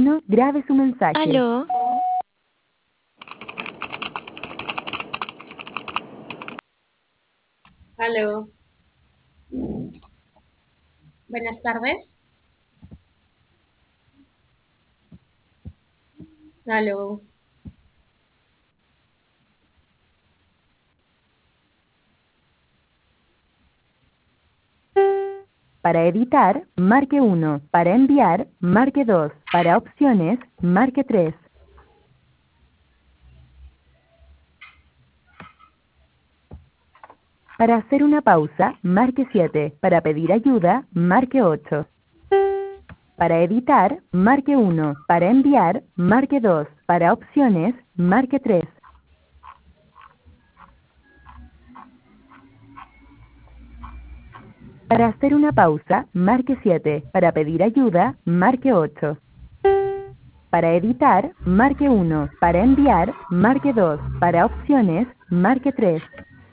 uno, grabe su mensaje. Aló. Aló. Buenas tardes. Aló. Para editar, marque 1. Para enviar, marque 2. Para opciones, marque 3. Para hacer una pausa, marque 7. Para pedir ayuda, marque 8. Para editar, marque 1. Para enviar, marque 2. Para opciones, marque 3. Para hacer una pausa, marque 7. Para pedir ayuda, marque 8. Para editar, marque 1. Para enviar, marque 2. Para opciones, marque 3.